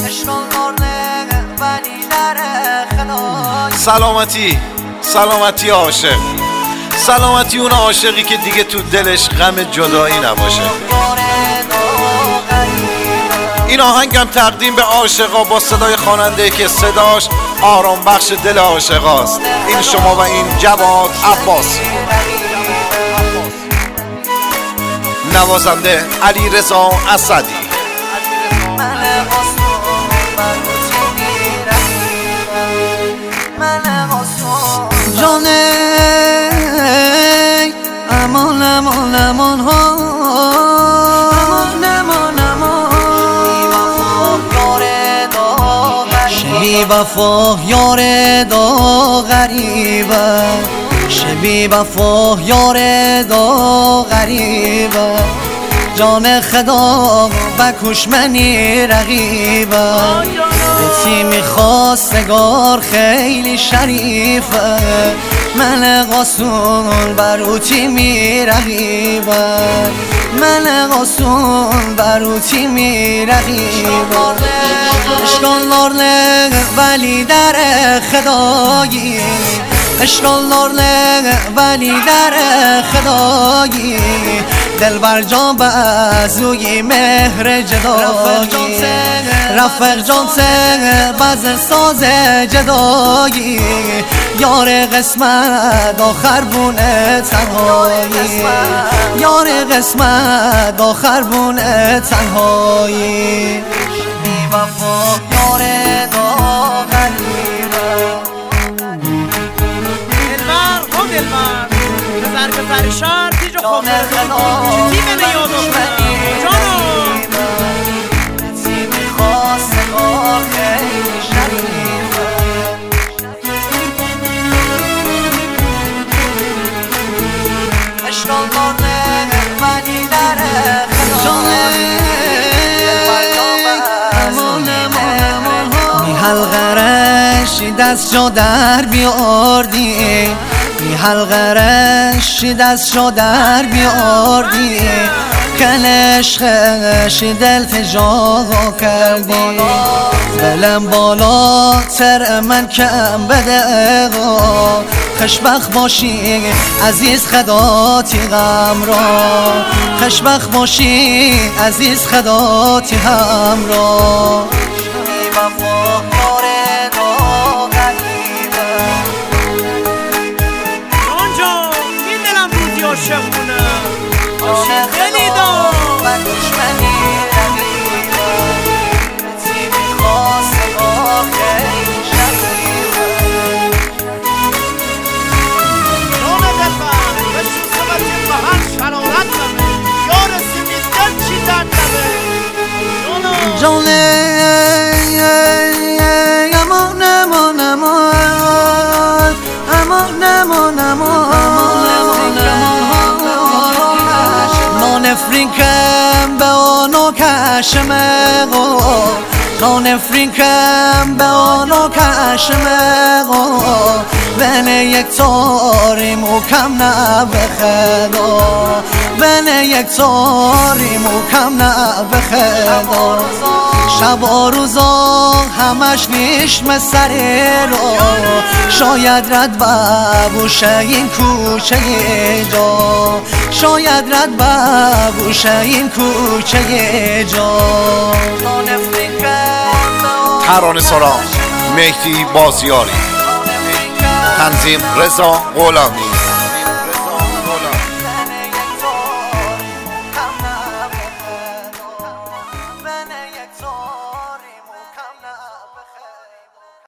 سلامتی عاشق، سلامتی اون عاشقی که دیگه تو دلش غم جدایی نباشه. این آهنگم تقدیم به عاشقا با صدای خواننده که صداش آرام بخش دل عاشقاست. این شما و این جواد عباسی. نوازنده علیرضا اسدی. جانه امان امان امان ها، امان امان امان، شبی وفا یار دا غریبه، شبی وفا یار دا غریبه، جان خدا بکش منی رقیبه، تیمی خواستگار خیلی شریفه، من قاسون برو تیمی رقیبه، من قاسون برو تیمی رقیبه، اشکال نه ولی در خدایی، اشکال نه ولی در خدایی، دلبر جان بازوی مهر جدایی، رفق جان سه باز ساز جدایی، یار قسمت آخر بونه تنهایی، یار قسمت آخر بونه تنهایی، بی وفا یار دا غریبه. دلبر خود دلبر بزر بزر شهر تیجو خود چی بینه یادم جانو تیمی خواستگار خیلی شریفه، اشکال دارنه ولی در خدایی، می حلقرش دست جا در بیاردی، می حلقرش دست جا در بیاردی، کلش خش دل تجا کردی، دلم بالا تر من کم بده، خوشبخت باشی عزیز خداتی غم را، خوشبخت باشی عزیز خداتی هم را، بی وفا یار دا غریبه. جان جان این دلم روزی عاشق مونه، عاشق دلی دا بکش منی رقیبه، تیمی خواستگار خیلی شریفه، جان دلبر به شوخمتی به هر شرارت نمه، یار سیمی دل چی درد نمه جانو جانه امان امان امان، امان امان امان، نانفرینکم به آنو کشمه، نانفرینکم به آنو کشمه، بین یک تاری مکم نبخدا، بین یک تاری مکم نبخدا، شب و روزا همش نیشم سره رو، شاید رد ببوشه این کوچه جا، شاید رد ببوشه این کوچه جا. ترانه سرا مهدی بازیاری، تنظیم رضا غلامی.